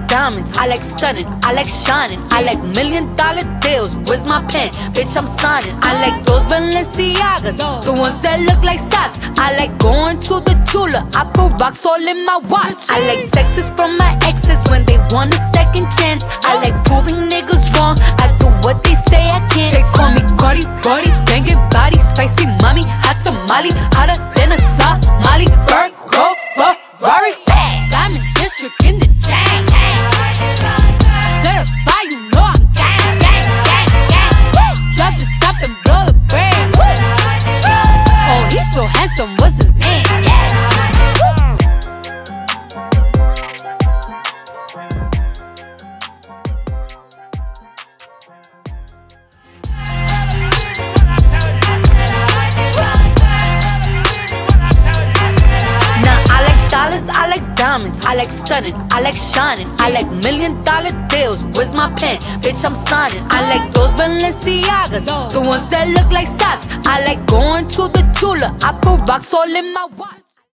diamonds, I like stunning, I like shining, I like $1,000,000 deals. Where's my pen? Bitch, I'm signing. I like those Balenciagas, the ones that look like socks. I like going to the jeweler, I put rocks all in my watch. I like texts from my exes when they want a second chance. I like proving niggas wrong, I do what they say I can't. They call me Cardi, Cardi, banging body, spicy mommy, hot tamale, hotter than a Somali. Virgo, Ferrari, Diamond District in the chain. Certified, you know I'm gang, gang, gang, gang. Drop the top and blow the brand. Oh, he's so handsome, what's his name? I like diamonds, I like stunning, I like shining, I like $1,000,000 deals. Where's my pen? Bitch, I'm signing. I like those Balenciagas, the ones that look like socks. I like going to the jeweler, I put rocks all in my watch.